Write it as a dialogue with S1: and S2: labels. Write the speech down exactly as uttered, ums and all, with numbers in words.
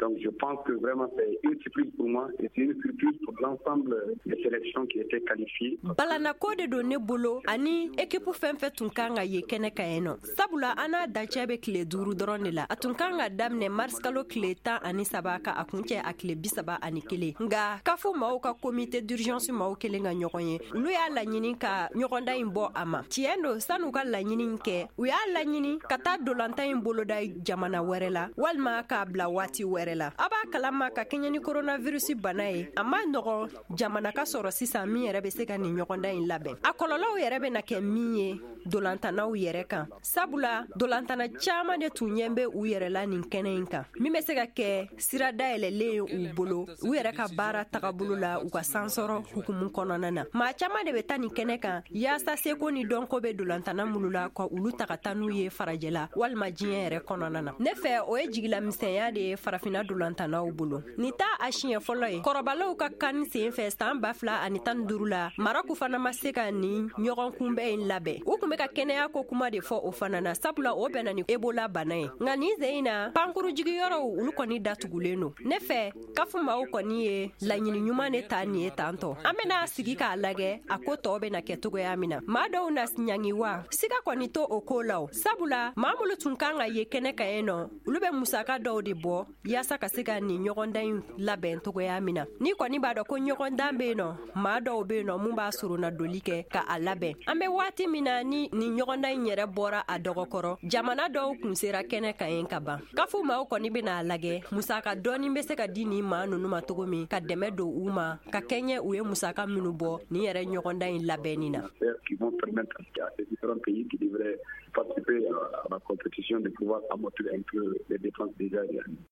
S1: Donc je pense que vraiment c'est une surprise pour moi et c'est une surprise pour l'ensemble des sélections qui étaient qualifiées.
S2: Balana ko de donne bolo ani équipe fɛn fɛn tun kan ka ye kɛnɛ ka yen nɔ sabula ana dancɛ bɛ tile duuru dɔrɔn de la a tun kan ka daminɛ mars kalo tile tan ani saba ka a kun cɛ a tile bi saba ani kelen nga kafo maaw ka comité d'urgence maaw kelen ka ɲɔgɔn ye olu y'a laɲini ka ɲɔgɔndan in bɔ a ma tiɲɛ don sanu ka laɲini in kɛ u y'a laɲini ka taa dolantan in boloda jamana wɛrɛ la walima k'a bila waati wɛrɛ la a b'a kalama ka kɛɲɛ ni coronavirus bana ye a ma nɔgɔ jamana ka sɔrɔ sisan min yɛrɛ bɛ se ka nin ɲɔgɔndan in labɛn a kɔlɔlɔw yɛrɛ bɛ na kɛ min ye dolantanaw yɛrɛ kan sabula dolantana caman de tun ɲɛ bɛ u yɛrɛ la nin kɛnɛ in kan min bɛ se ka kɛ sira dayɛlɛlen ye u bolo u yɛrɛ ka baara tagabolo la u ka sansɔrɔ hukumu kɔnɔna na maa caman de bɛ taa nin kɛnɛ kan yaasa seko ni dɔnko bɛ dolantana minnu la ka olu taga taa n'u ye farajɛ la walima diɲɛ yɛrɛ kɔnɔna na ne fɛ o ye jigilamisɛnya de ye farafina dolantanaw bolo nin t'a a siɲɛ fɔlɔ ye kɔrɔbalaw ka kan sen fɛ san ba fila ani tan ni duuru la maraku fana ma se ka nin ɲɔgɔn kunbɛn in labɛn u kun bɛ ka kɛnɛya ko kuma de fɔ o fana na sabula o bɛnna ni ebola bana ye nka nin sen in na pankuru jigiyɔrɔw olu kɔni datugulen don ne fɛ kafu maaw kɔni ye laɲini ɲuman de ta nin ye tantɔ an bɛna sigi k'a lagɛ a ko tɔɔ bɛna kɛ togoya min na maa dɔw na ɲangi wa siga kɔni to o ko la o sabula maa minnu tun kan ka ye kɛnɛ ka yen nɔ olu bɛ musaka dɔw de bɔ yaasa ka se ka nin ɲɔgɔndan in labɛn togoya min na ni kɔni b'a dɔn ko ɲɔgɔndan bɛ yen nɔ maa dɔw bɛ yen nɔ mun b'a suruna doli kɛ ka a labɛn an bɛ waati min na ni nin ɲɔgɔndan in yɛrɛ bɔra a dɔgɔkɔrɔ jamana dɔw kun sera kɛnɛ ka yen ka ban kafu maaw kɔni bɛna lagɛ musaka dɔɔni bɛ se ka di nin maa ninnu ma cogo min ka dɛmɛ don u ma ka kɛɲɛ u ye musaka minnu bɔ nin yɛrɛ ɲɔgɔndan in labɛnni na.
S1: Qui vont permettre à ces différents pays qui devraient participer à la compétition de pouvoir amortir un peu les dépenses déjà réalisées.